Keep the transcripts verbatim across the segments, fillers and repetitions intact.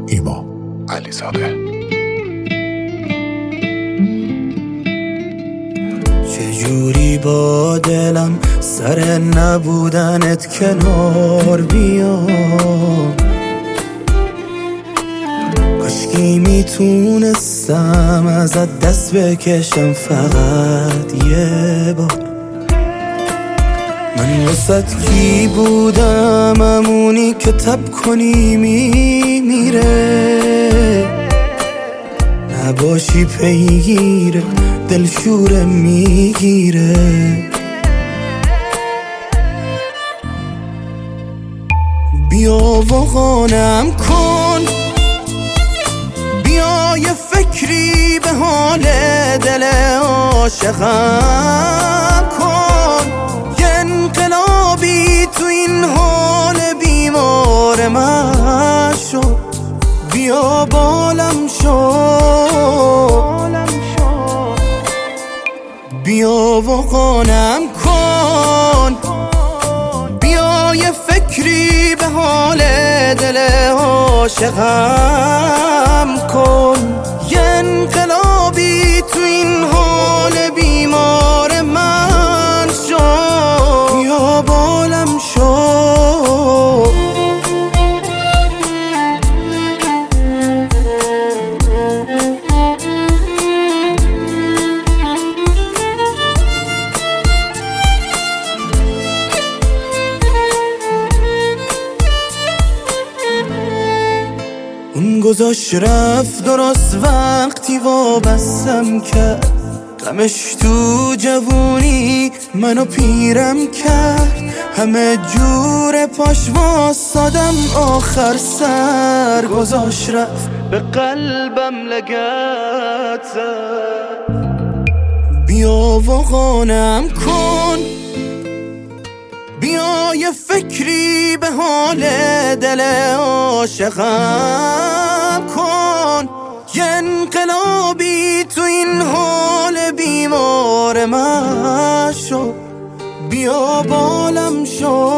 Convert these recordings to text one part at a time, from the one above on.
ایما علیزاده. چجوری با دلم سر نبودنت کنار بیام، کاشکی میتونستم ازت دست بکشم فقط یه بار. من واسط کی بودم، امونی که تب کنی میمیره، نباشی پیگیره دلشوره میگیره. بیا و قانم کن، بیا یه فکری به حال دل عاشقم کن، یه انقلابی تو این حال بیمار من شو. بیا بالم شو، بیا و قانم کن، بیا یه فکری به حال دل عاشقم کن، یه انقلابی تو این حال بیمار من شو. بیا بالم شو. اون گذاشت رفت درست وقتی وابستم کرد، غمش تو جوونی منو پیرم کرد، همه جور پاش واسادم آخر سر گذاشت رفت به قلبم لگت زد. بیا و قانم کن، بیا یه فکری به حال دل عاشقم کن، یه انقلابی تو این حال بیمار من شو. بیا بالم شو،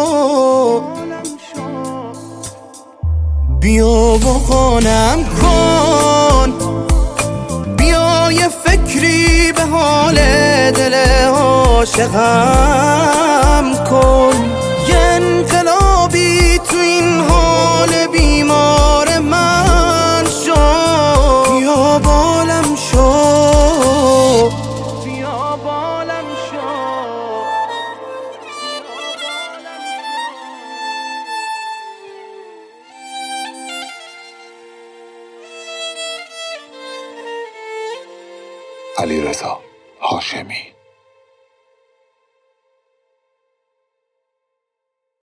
بیا و قانم کن، بیا یه فکری به حال دل عاشقم کن، یه انقلابی تو این حال بیمار من شو. بیا بالم شو، بیا بالم شو. علیرضا هاشمی.